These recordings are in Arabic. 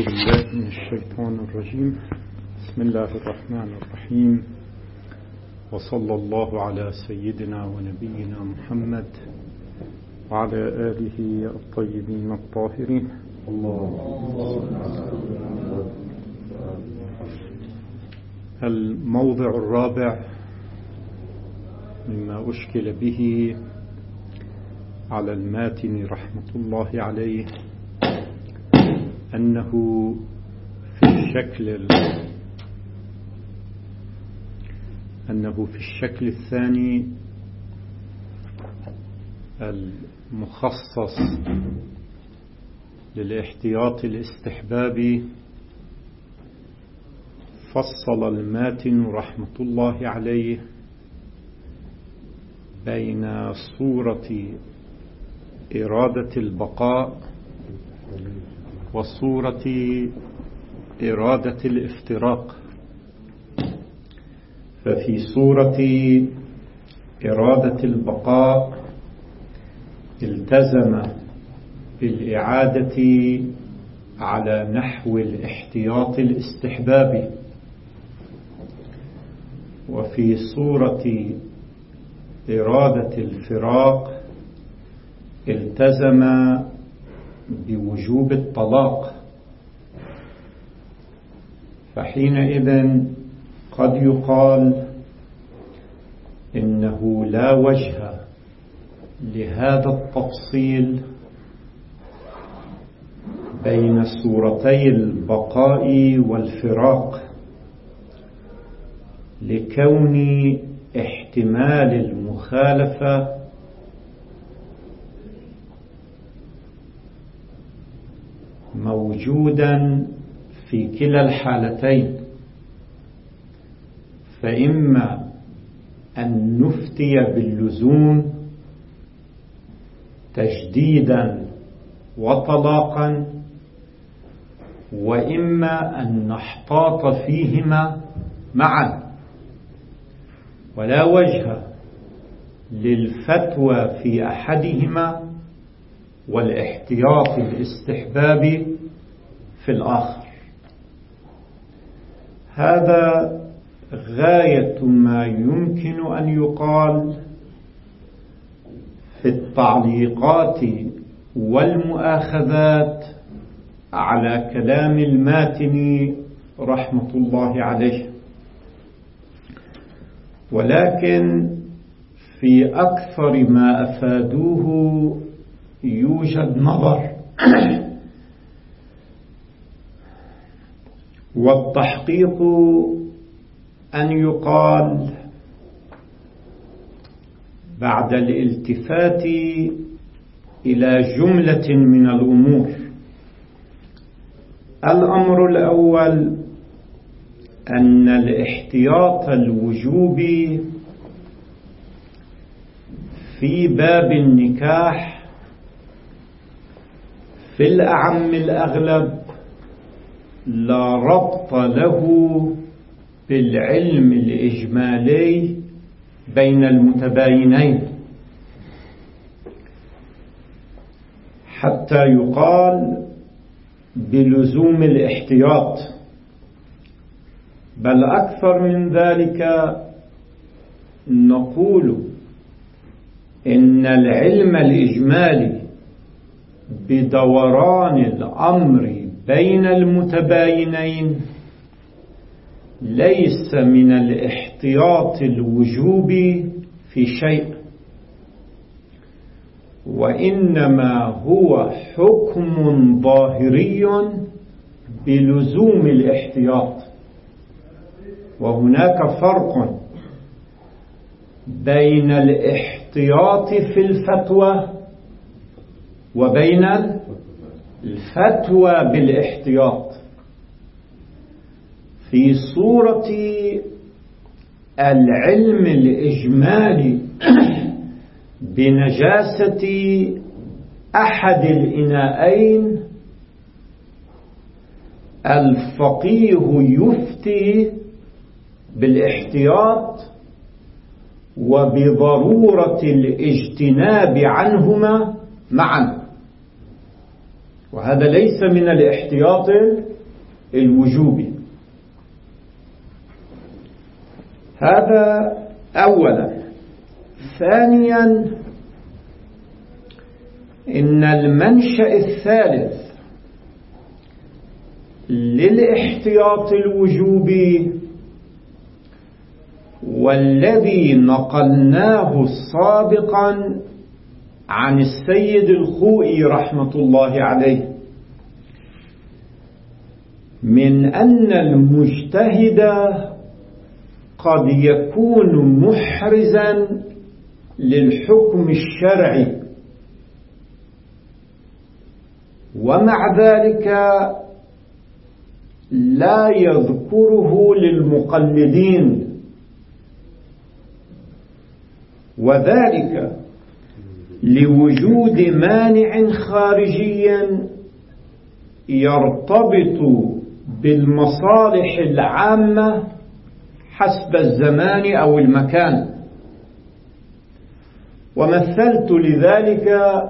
بالله من الشيطان الرجيم. بسم الله الرحمن الرحيم، وصلى الله على سيدنا ونبينا محمد وعلى آله الطيبين الطاهرين. الموضع الرابع مما أشكل به على الماتن رحمة الله عليه أنه في الشكل الثاني المخصص للاحتياط الاستحبابي فصل الماتن رحمة الله عليه بين صورة إرادة البقاء وصورة إرادة الافتراق. ففي صورة إرادة البقاء التزم بالإعادة على نحو الاحتياط الاستحبابي، وفي صورة إرادة الفراق التزم بوجوب الطلاق. فحينئذ قد يقال إنه لا وجه لهذا التفصيل بين صورتي البقاء والفراق، لكون احتمال المخالفة موجودا في كلا الحالتين. فإما أن نفتي باللزوم تجديدا وطلاقا، وإما أن نحتاط فيهما معا، ولا وجه للفتوى في أحدهما والاحتياط الاستحبابي في الآخر. هذا غاية ما يمكن أن يقال في التعليقات والمؤاخذات على كلام الماتن رحمة الله عليه. ولكن في أكثر ما أفادوه يوجد نظر، والتحقيق أن يقال بعد الالتفات إلى جملة من الأمور. الأمر الأول أن الاحتياط الوجوبي في باب النكاح في الأعم الأغلب لا ربط له بالعلم الإجمالي بين المتباينين حتى يقال بلزوم الاحتياط، بل أكثر من ذلك نقول إن العلم الإجمالي بدوران الأمر بين المتباينين ليس من الاحتياط الوجوبي في شيء، وإنما هو حكم ظاهري بلزوم الاحتياط. وهناك فرق بين الاحتياط في الفتوى وبين الفتوى بالاحتياط. في صورة العلم الإجمالي بنجاسة أحد الإناءين الفقيه يفتي بالاحتياط وبضرورة الاجتناب عنهما معا، وهذا ليس من الاحتياط الوجوب. هذا أولا. ثانيا، إن المنشأ الثالث للاحتياط الوجوبي والذي نقلناه سابقا عن السيد الخوئي رحمة الله عليه، من أن المجتهد قد يكون محرزا للحكم الشرعي، ومع ذلك لا يذكره للمقلدين، وذلك لوجود مانع خارجي يرتبط بالمصالح العامة حسب الزمان أو المكان. ومثلت لذلك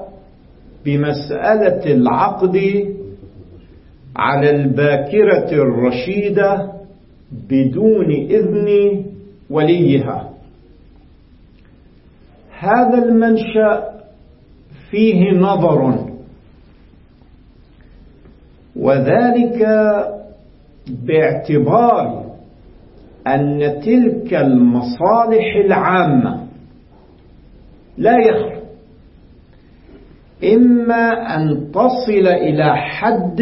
بمسألة العقد على الباكرة الرشيدة بدون إذن وليها. هذا المنشأ فيه نظر، وذلك باعتبار أن تلك المصالح العامة لا يخلو إما أن تصل إلى حد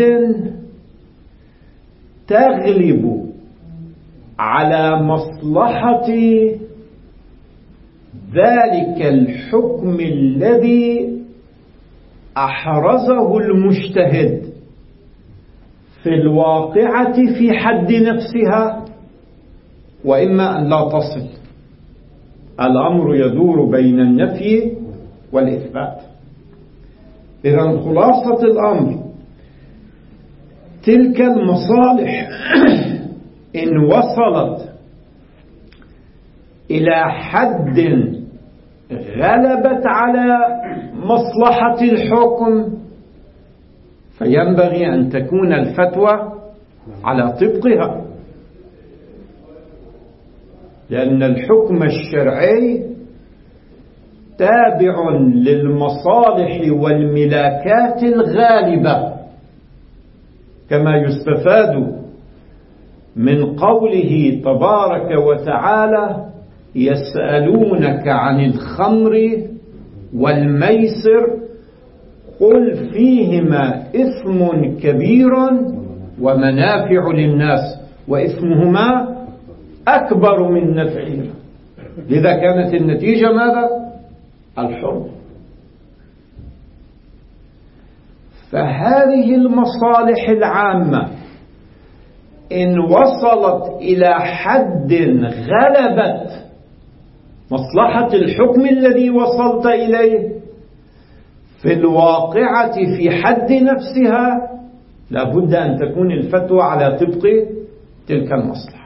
تغلب على مصلحة ذلك الحكم الذي أحرزه المجتهد في الواقعة في حد نفسها، وإما أن لا تصل. الأمر يدور بين النفي والإثبات. إذن خلاصة الأمر، تلك المصالح إن وصلت إلى حد غلبت على مصلحة الحكم فينبغي أن تكون الفتوى على طبقها، لأن الحكم الشرعي تابع للمصالح والملاكات الغالبة، كما يستفاد من قوله تبارك وتعالى: يسألونك عن الخمر والميسر قل فيهما إثم كبير ومنافع للناس وإثمهما أكبر من نفعهما. لذا كانت النتيجة ماذا؟ الحرم. فهذه المصالح العامة إن وصلت إلى حد غلبت مصلحة الحكم الذي وصلت إليه في الواقعة في حد نفسها، لابد أن تكون الفتوى على طبق تلك المصلحة.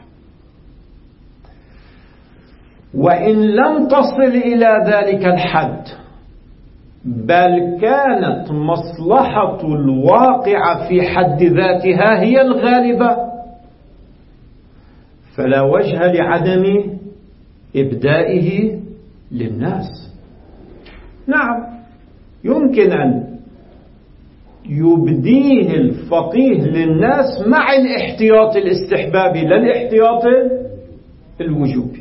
وإن لم تصل إلى ذلك الحد بل كانت مصلحة الواقع في حد ذاتها هي الغالبة، فلا وجه لعدم إبدائه للناس. نعم، يمكن أن يبديه الفقيه للناس مع الاحتياط الاستحبابي لا الاحتياط الوجوبي.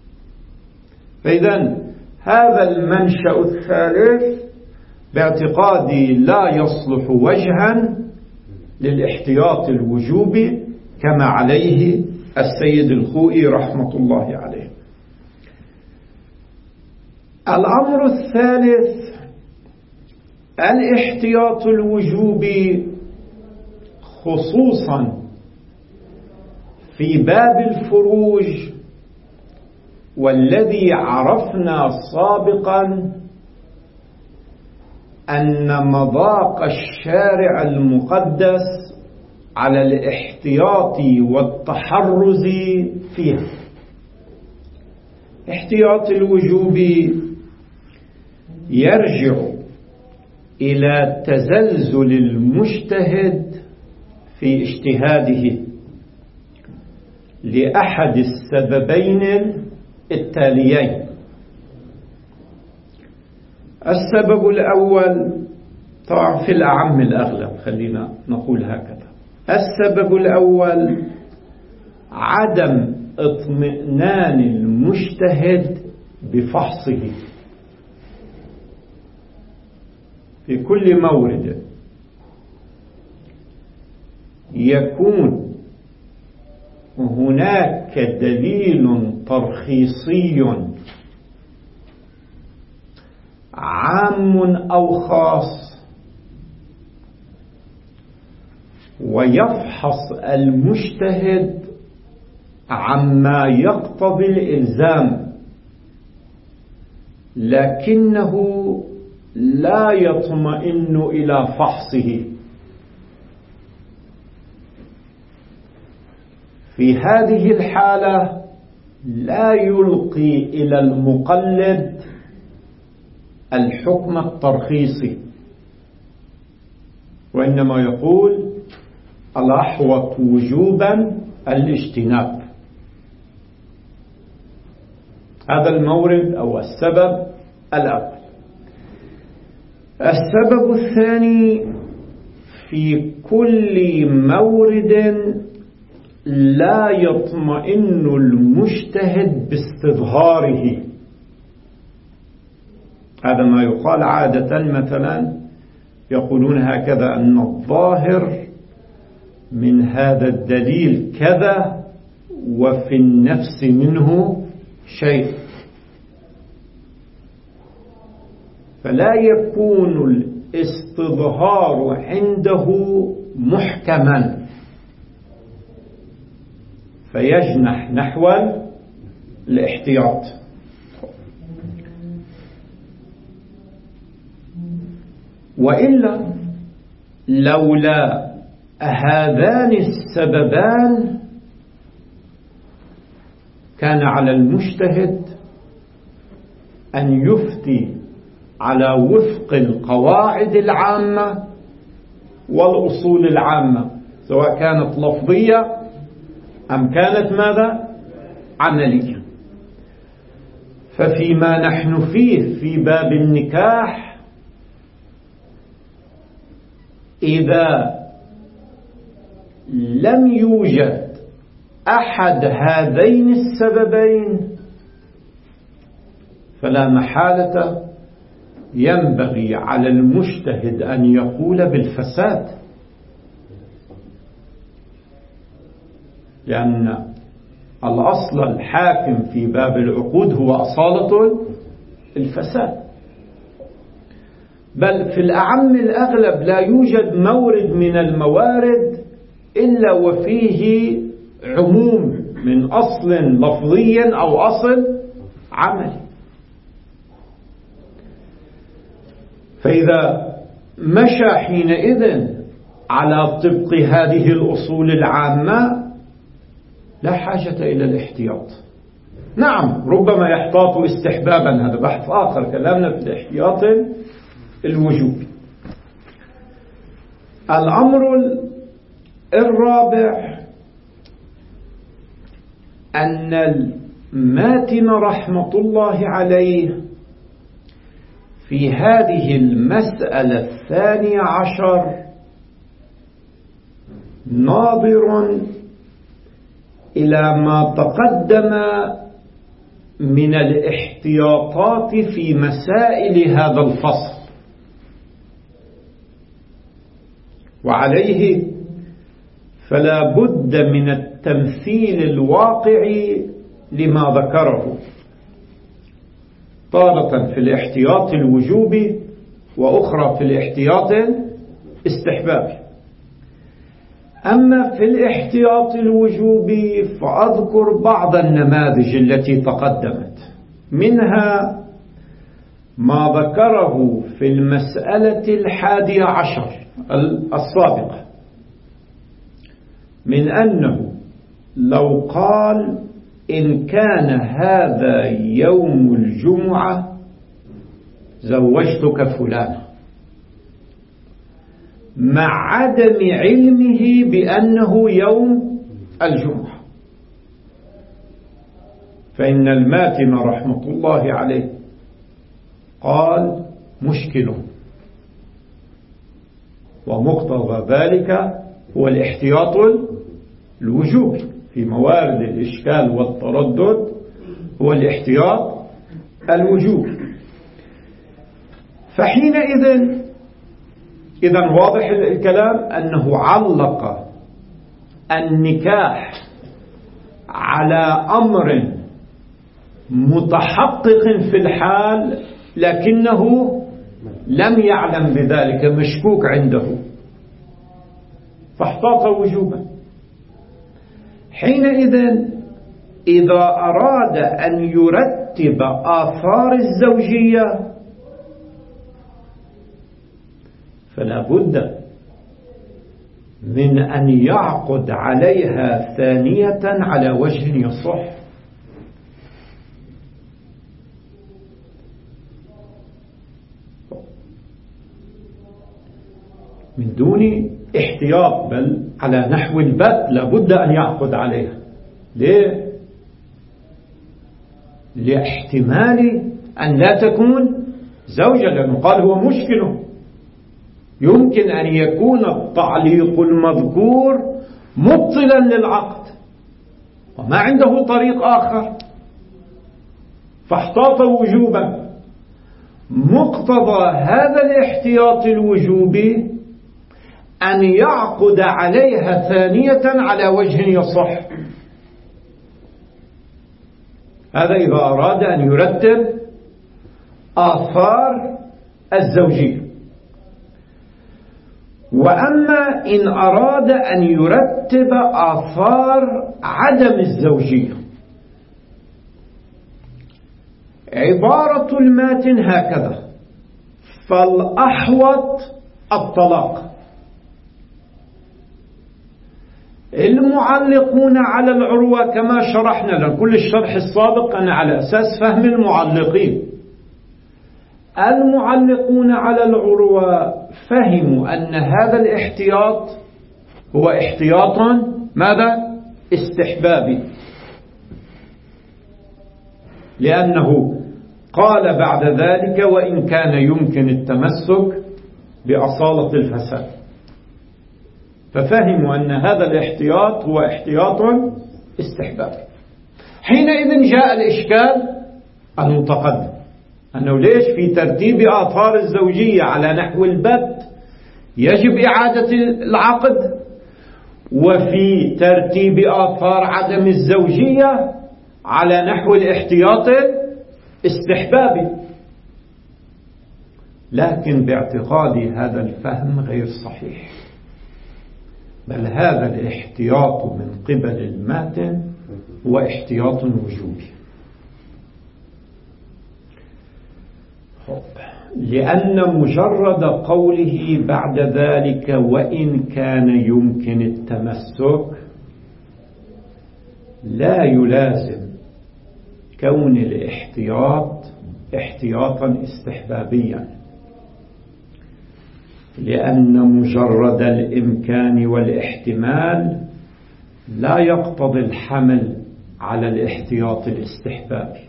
فإذا هذا المنشأ الثالث باعتقادي لا يصلح وجها للاحتياط الوجوبي كما عليه السيد الخوئي رحمة الله عليه. الأمر الثالث الاحتياط الوجوبي، خصوصا في باب الفروج، والذي عرفنا سابقا أن مذاق الشارع المقدس على الاحتياط والتحرز فيها. احتياط الوجوب يرجع إلى تزلزل المجتهد في اجتهاده لأحد السببين التاليين. السبب الأول طبعا في الأعم الأغلب، خلينا نقول هكذا. السبب الأول عدم اطمئنان المجتهد بفحصه في كل مورد يكون هناك دليل ترخيصي عام أو خاص، ويفحص المجتهد عما يقتضي الإلزام، لكنه لا يطمئن إلى فحصه. في هذه الحالة لا يلقي إلى المقلد الحكم الترخيصي، وإنما يقول الأحوط وجوبا الاجتناب. هذا المورد أو السبب الأول. السبب الثاني في كل مورد لا يطمئن المجتهد باستظهاره. هذا ما يقال عادة، مثلا يقولون هكذا أن الظاهر من هذا الدليل كذا وفي النفس منه شيء، فلا يكون الاستظهار عنده محكما فيجنح نحو الاحتياط. وإلا لولا هذان السببان كان على المجتهد أن يفتي على وفق القواعد العامة والأصول العامة، سواء كانت لفظية أم كانت ماذا؟ عملية. ففيما نحن فيه في باب النكاح، إذا لم يوجد أحد هذين السببين فلا محالة ينبغي على المجتهد أن يقول بالفساد، لأن الأصل الحاكم في باب العقود هو أصالة الفساد. بل في الأعم الأغلب لا يوجد مورد من الموارد إلا وفيه عموم من أصل لفظي أو أصل عملي. فإذا مشى حينئذ على طبق هذه الأصول العامة لا حاجة إلى الاحتياط. نعم، ربما يحتاط استحبابا، هذا بحث آخر، كلامنا في الاحتياط الوجوبي. الأمر الرابع أن الماتن رحمة الله عليه في هذه المسألة 12 ناظر إلى ما تقدم من الاحتياطات في مسائل هذا الفصل، وعليه فلا بد من التمثيل الواقعي لما ذكره، تارة في الاحتياط الوجوبي وأخرى في الاحتياط الاستحبابي. أما في الاحتياط الوجوبي فأذكر بعض النماذج التي تقدمت، منها ما ذكره في المسألة 11 السابقة، من أنه لو قال إن كان هذا يوم الجمعة زوجتك فلانة، مع عدم علمه بأنه يوم الجمعة. فإن الماتن رحمة الله عليه قال مشكل، ومقتضى ذلك هو الاحتياط الوجوبي في موارد الإشكال والتردد، هو الاحتياط الوجوبي. فحينئذ إذا واضح الكلام أنه علق النكاح على أمر متحقق في الحال لكنه لم يعلم بذلك، مشكوك عنده، فاحتاط وجوبا. حينئذ إذا أراد أن يرتب آثار الزوجية فلا بد من أن يعقد عليها ثانية على وجه يصح. من دون احتياط، بل على نحو البت لابد أن يعقد عليها. ليه؟ لاحتمال أن لا تكون زوجة، لأنه قال هو مشكله، يمكن أن يكون التعليق المذكور مبطلا للعقد وما عنده طريق آخر، فاحتاط وجوبا. مقتضى هذا الاحتياط الوجوبي أن يعقد عليها ثانية على وجه يصح. هذا إذا أراد أن يرتب آثار الزوجية. وأما إن أراد أن يرتب آثار عدم الزوجية، عبارة الماتن هكذا: فالأحوط الطلاق. المعلقون على العروة كما شرحنا، لأن كل الشرح السابق أنا على أساس فهم المعلقين. المعلقون على العروة فهموا أن هذا الاحتياط هو احتياط ماذا؟ استحبابي، لأنه قال بعد ذلك وإن كان يمكن التمسك بأصالة الفساد، ففهموا أن هذا الاحتياط هو احتياط استحبابي. حينئذ جاء الإشكال المتقدم، أنه ليش في ترتيب آثار الزوجية على نحو البت يجب إعادة العقد، وفي ترتيب آثار عدم الزوجية على نحو الاحتياط الاستحبابي؟ لكن باعتقادي هذا الفهم غير صحيح، بل هذا الاحتياط من قبل الماتن هو احتياط وجوبي، لأن مجرد قوله بعد ذلك وإن كان يمكن التمسك لا يلازم كون الاحتياط احتياطا استحبابيا، لأن مجرد الإمكان والاحتمال لا يقتضي الحمل على الاحتياط الاستحبابي.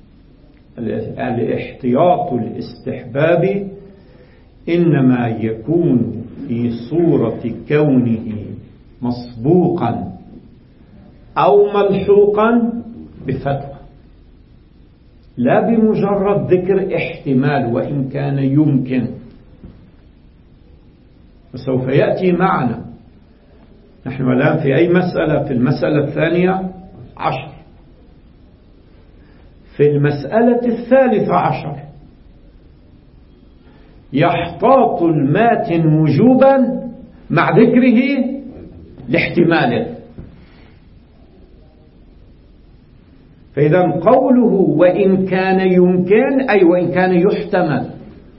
الاحتياط الاستحبابي إنما يكون في صورة كونه مسبوقا أو ملحوقا بفتوى، لا بمجرد ذكر احتمال وإن كان يمكن. وسوف يأتي معنا نحن الآن في أي مسألة؟ في المسألة 12. في المسألة 13 يحتاط الماتن وجوبا مع ذكره لاحتماله. فإذا قوله وإن كان يمكن أي وإن كان يحتمل،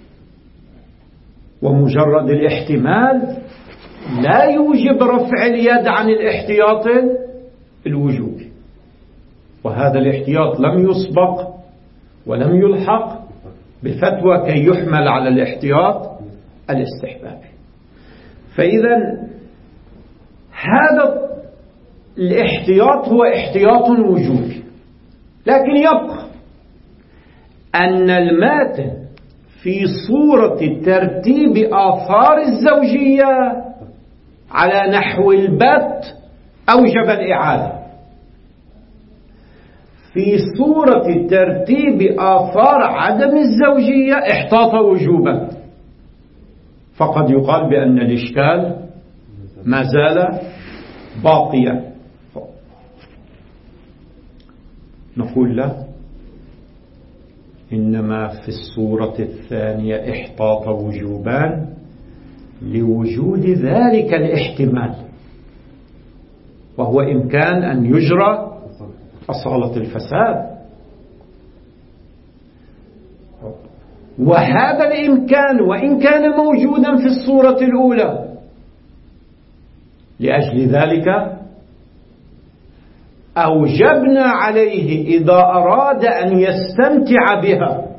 ومجرد الاحتمال لا يوجب رفع اليد عن الاحتياط الوجوبي، وهذا الاحتياط لم يسبق ولم يلحق بفتوى كي يحمل على الاحتياط الاستحبابي. فإذا هذا الاحتياط هو احتياط وجوبي، لكن يبقى أن الماتن في صورة ترتيب آثار الزوجية على نحو البت أوجب الإعادة، في صورة ترتيب آثار عدم الزوجية احتاط وجوبا. فقد يقال بأن الإشكال ما زال باقيا. نقول لا، إنما في الصورة الثانية احتاط وجوبان لوجود ذلك الاحتمال، وهو إمكان أن يجرى أصالة الفساد. وهذا الإمكان وإن كان موجودا في الصورة الأولى، لأجل ذلك أوجبنا عليه إذا أراد أن يستمتع بها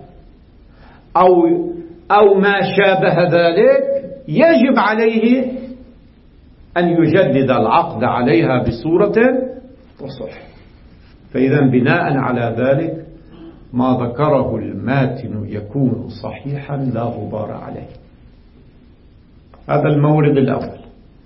أو ما شابه ذلك، يجب عليه أن يجدد العقد عليها بصورة تصح. فإذا بناء على ذلك ما ذكره الماتن يكون صحيحا لا غبار عليه. هذا المورد الأول.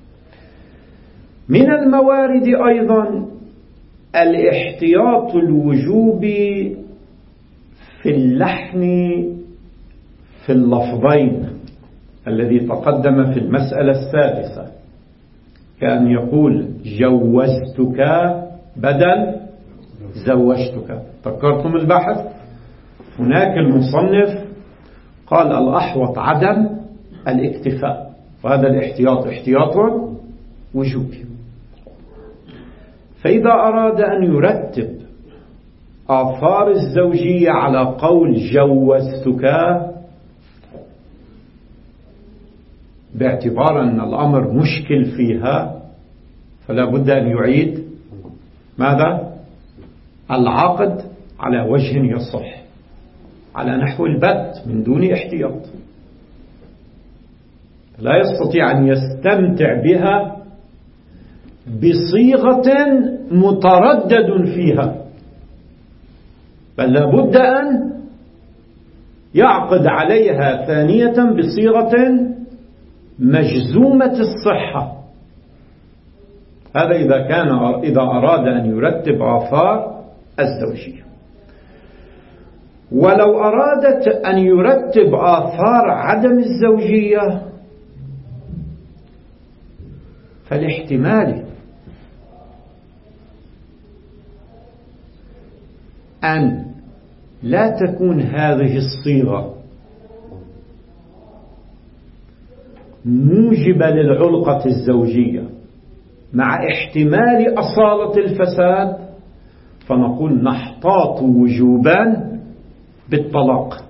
من الموارد أيضا الاحتياط الوجوبي في اللحن في اللفظين الذي تقدم في المسألة السادسة، كأن يقول جوزتك بدل زوجتك. تذكرتم البحث؟ هناك المصنف قال الأحوط عدم الاكتفاء، وهذا الاحتياط احتياط وجوبي. فإذا أراد أن يرتب آثار الزوجية على قول جوزتك، باعتبار أن الأمر مشكل فيها، فلا بد أن يعيد ماذا؟ العقد على وجه يصح، على نحو البت من دون احتياط. لا يستطيع أن يستمتع بها بصيغة متردد فيها، بل لابد أن يعقد عليها ثانية بصيغة مجزومة الصحة. هذا إذا أراد أن يرتب آثار الزوجية. ولو أرادت أن يرتب آثار عدم الزوجية فالاحتمال أن لا تكون هذه الصيغة موجبة للعلقة الزوجية مع احتمال أصالة الفساد، فنقول نحتاط وجوبا بالطلاق،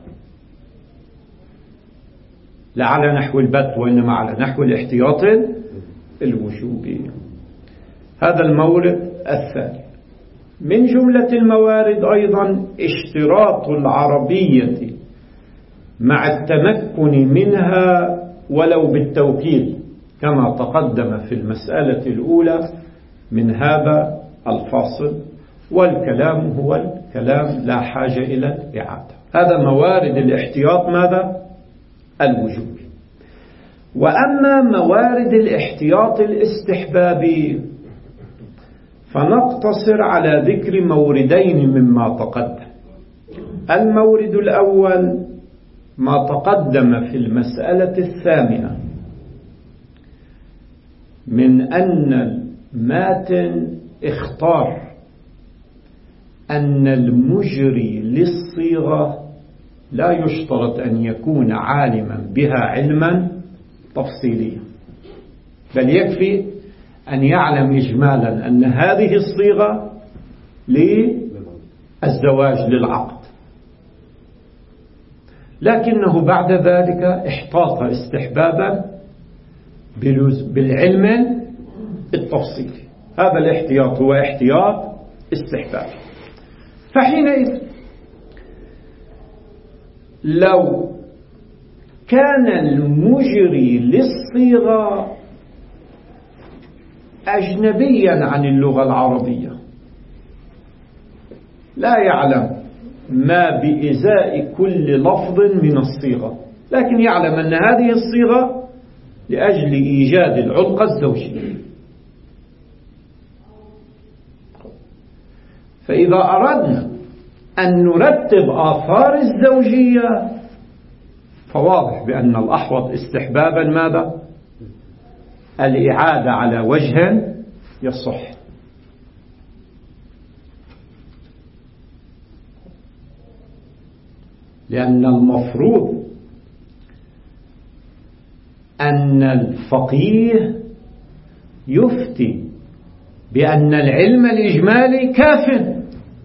لا على نحو البت وإنما على نحو الاحتياط الوجوبي. هذا المورد الثاني. من جملة الموارد أيضا اشتراط العربية مع التمكن منها ولو بالتوكيل، كما تقدم في المسألة الأولى من هذا الفاصل، والكلام هو الكلام لا حاجة إلى الإعادة. هذا موارد الاحتياط ماذا؟ الوجوبي. وأما موارد الاحتياط الاستحبابي فنقتصر على ذكر موردين مما تقدم. المورد الأول ما تقدم في المسألة الثامنة من أن الماتن اختار أن المجري للصيغة لا يشترط أن يكون عالما بها علما تفصيليا، بل يكفي أن يعلم إجمالا أن هذه الصيغة للزواج للعقد، لكنه بعد ذلك احتاط استحبابا بالعلم التفصيلي. هذا الاحتياط هو احتياط استحبابي. فحينئذ لو كان المجري للصيغة أجنبيا عن اللغة العربية، لا يعلم ما بإزاء كل لفظ من الصيغة، لكن يعلم أن هذه الصيغة لأجل إيجاد العلاقة الزوجية. فإذا أردنا أن نرتب آثار الزوجية فواضح بأن الأحوط استحبابا ماذا؟ الإعادة على وجه يصح. لأن المفروض أن الفقيه يفتي بأن العلم الإجمالي كاف،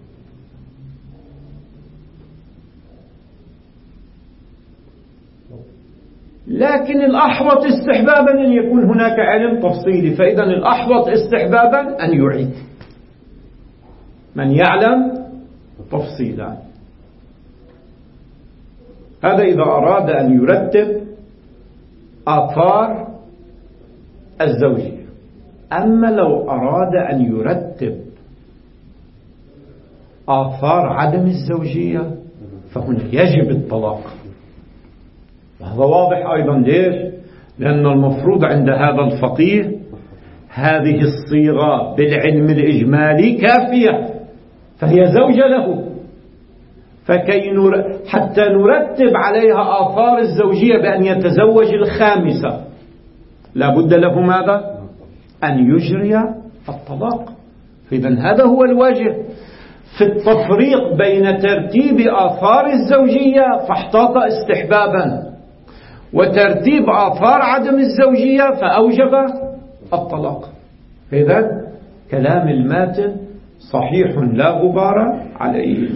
لكن الأحوط استحبابا أن يكون هناك علم تفصيلي. فإذا الأحوط استحبابا أن يعيد من يعلم تفصيلا. هذا إذا أراد أن يرتب آثار الزوجية. أما لو أراد أن يرتب آثار عدم الزوجية فهنا يجب الطلاق. وهذا واضح أيضا. ليش؟ لأن المفروض عند هذا الفقيه هذه الصيغة بالعلم الإجمالي كافية، فهي زوجة له. حتى نرتب عليها آثار الزوجية بأن يتزوج الخامسة لا بد له ماذا؟ أن يجري الطلاق. فإذا هذا هو الواجب في التفريق بين ترتيب آثار الزوجية فاحتاط استحبابا، وترتيب آثار عدم الزوجية فأوجب الطلاق. إذن كلام الماتن صحيح لا غبار عليه.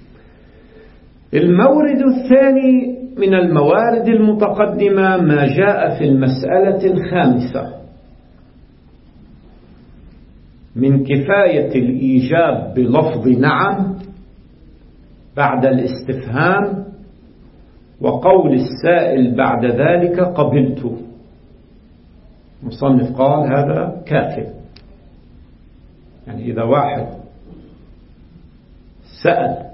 المورد الثاني من الموارد المتقدمة ما جاء في المسألة الخامسة من كفاية الإيجاب بلفظ نعم بعد الاستفهام، وقول السائل بعد ذلك قبلت. المصنف قال هذا كافٍ. يعني إذا واحد سأل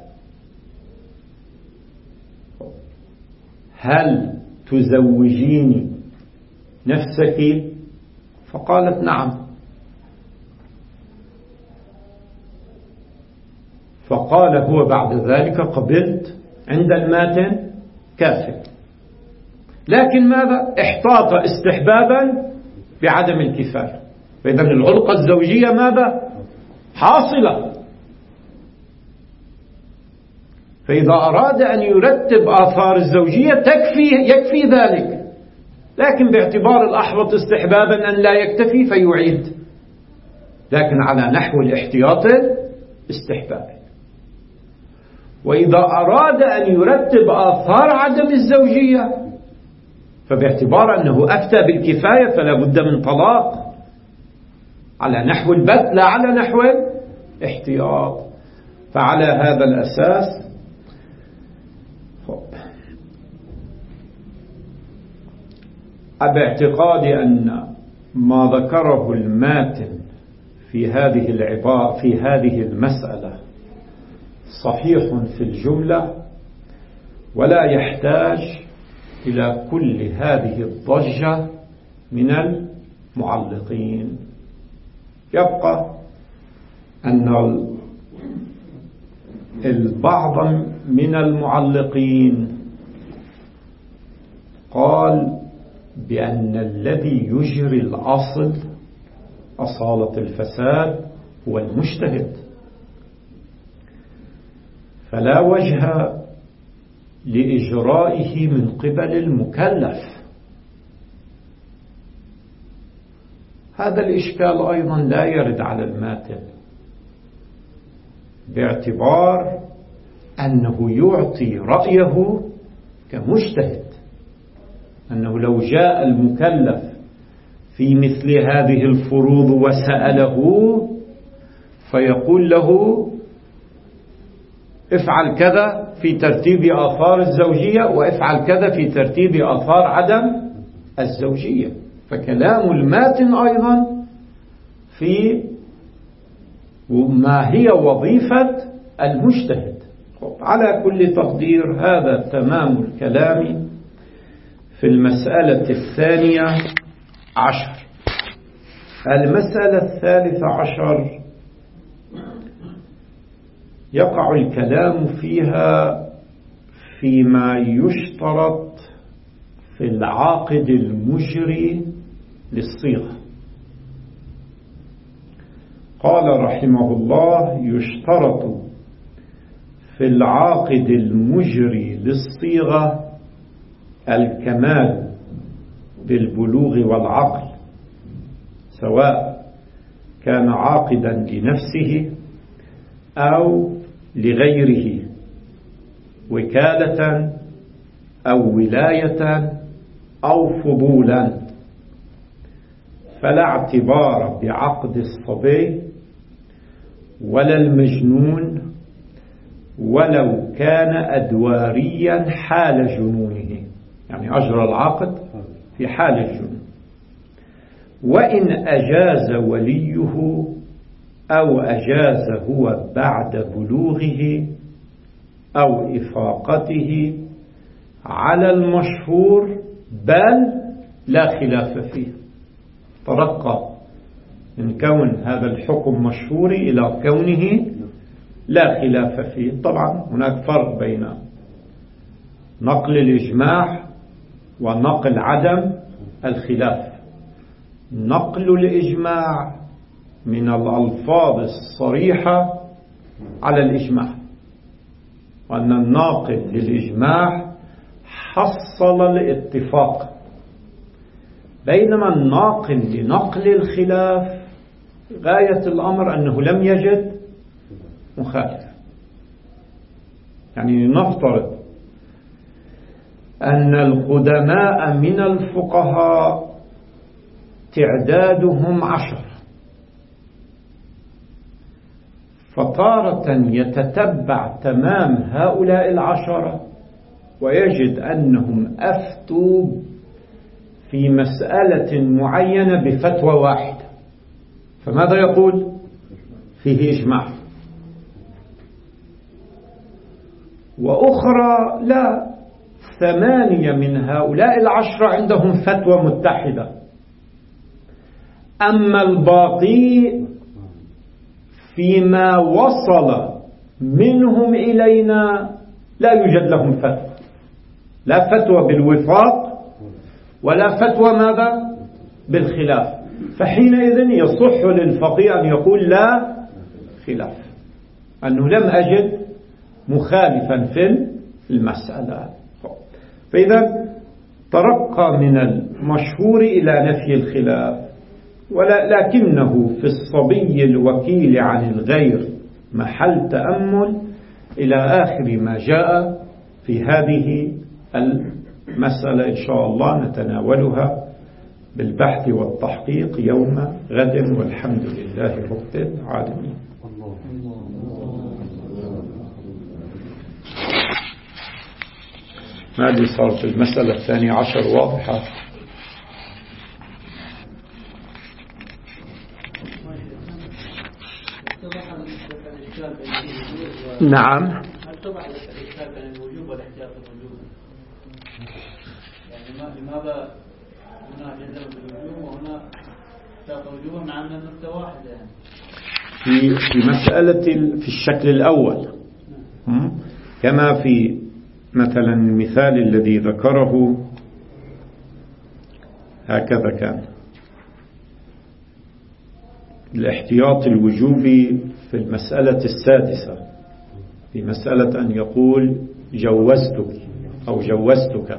هل تزوجيني نفسك فقالت نعم، فقال هو بعد ذلك قبلت، عند الماتن كافٍ. لكن ماذا؟ احتاط استحبابا بعدم الكفاية. فإذا العلاقة الزوجية ماذا؟ حاصلة. فإذا أراد أن يرتب آثار الزوجية يكفي ذلك، لكن باعتبار الأحوط استحبابا أن لا يكتفي فيعيد، لكن على نحو الاحتياط استحبابي. وإذا أراد أن يرتب آثار عدم الزوجية فباعتبار أنه أفتى بالكفاية فلا بد من طلاق على نحو البت لا على نحو الاحتياط. فعلى هذا الأساس باعتقادي أن ما ذكره الماتن في هذه المسألة صحيح في الجملة، ولا يحتاج إلى كل هذه الضجة من المعلقين. يبقى أن البعض من المعلقين قال بأن الذي يجري الأصل أصالة الفساد هو المجتهد، فلا وجه لإجرائه من قبل المكلف. هذا الإشكال أيضا لا يرد على الماتن، باعتبار أنه يعطي رأيه كمجتهد، أنه لو جاء المكلف في مثل هذه الفروض وسأله فيقول له افعل كذا في ترتيب آثار الزوجية وافعل كذا في ترتيب آثار عدم الزوجية. فكلام الماتن أيضا في ما هي وظيفة المجتهد. على كل تقدير هذا تمام الكلام في المسألة 12. المسألة 13 يقع الكلام فيها فيما يشترط في العاقد المجري للصيغة. قال رحمه الله: يشترط في العاقد المجري للصيغة الكمال بالبلوغ والعقل، سواء كان عاقدا لنفسه أو لغيره، وكالة أو ولاية أو فضولا، فلا اعتبار بعقد الصبي ولا المجنون ولو كان أدواريا حال جنونه، يعني أجرى العقد في حال الجنون. وإن أجاز وليه أو أجاز هو بعد بلوغه أو إفاقته على المشهور، بل لا خلاف فيه. ترقى من كون هذا الحكم مشهور إلى كونه لا خلاف فيه. طبعا هناك فرق بين نقل الإجماع ونقل عدم الخلاف. نقل الإجماع من الألفاظ الصريحة على الإجماع، وأن الناقل للإجماع حصل الاتفاق، بينما الناقل لنقل الخلاف غاية الأمر أنه لم يجد مخالف. يعني نفترض أن القدماء من الفقهاء تعدادهم 10، فتارة يتتبع تمام هؤلاء 10 ويجد أنهم أفتوا في مسألة معينة بفتوى واحدة، فماذا يقول؟ فيه إجماع. وأخرى لا، 8 من هؤلاء 10 عندهم فتوى متحدة، أما الباقي فيما وصل منهم إلينا لا يوجد لهم فتوى، لا فتوى بالوفاق ولا فتوى ماذا؟ بالخلاف. فحينئذ يصح للفقيه أن يقول لا خلاف، أنه لم أجد مخالفا في المسألة. فإذا ترقى من المشهور إلى نفي الخلاف، ولكنه في الصبي الوكيل عن الغير محل تأمل إلى آخر ما جاء في هذه المسألة. إن شاء الله نتناولها بالبحث والتحقيق يوم غد، والحمد لله رب العالمين. ما اللي صار في المسألة 12 واضحة؟ نعم. هل توضح الإشكال بين الوجوب والاحتياط الوجوب؟ يعني لماذا هنا جزم بالوجوب وهنا احتياط الوجوب مع أن النقطة واحدة؟ يعني في مسألة في الشكل الأول، كما في مثلا المثال الذي ذكره هكذا كان الاحتياط الوجوبي في المسألة 6 في مسألة أن يقول جوزتك أو جوزتك،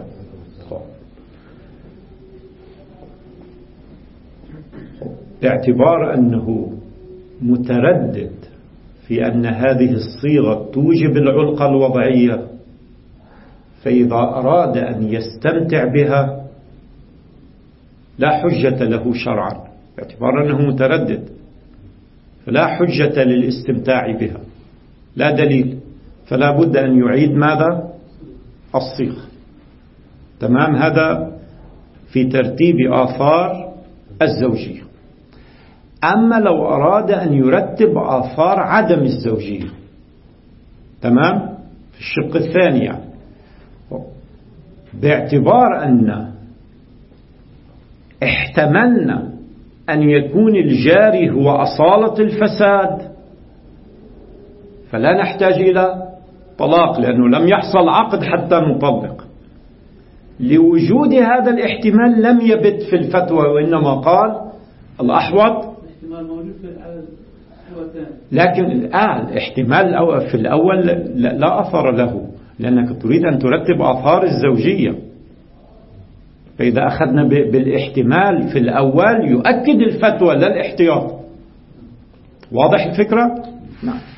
باعتبار أنه متردد في أن هذه الصيغة توجب العلقة الوضعية، فإذا أراد أن يستمتع بها لا حجة له شرعا، باعتبار أنه متردد فلا حجة للاستمتاع بها، لا دليل، فلا بد أن يعيد ماذا؟ الصيغة. تمام. هذا في ترتيب آثار الزوجية. أما لو أراد أن يرتب آثار عدم الزوجية، تمام، في الشق الثاني يعني، باعتبار أن احتملنا أن يكون الجاري هو أصالة الفساد، فلا نحتاج إلى طلاق، لأنه لم يحصل عقد حتى نطلق. لوجود هذا الاحتمال لم يبت في الفتوى، وإنما قال الأحوط، لكن الاحتمال في الأول لا أثر له، لأنك تريد أن ترتب آثار الزوجية، فإذا أخذنا بالاحتمال في الأول يؤكد الفتوى لا الاحتياط. واضح الفكرة؟ نعم.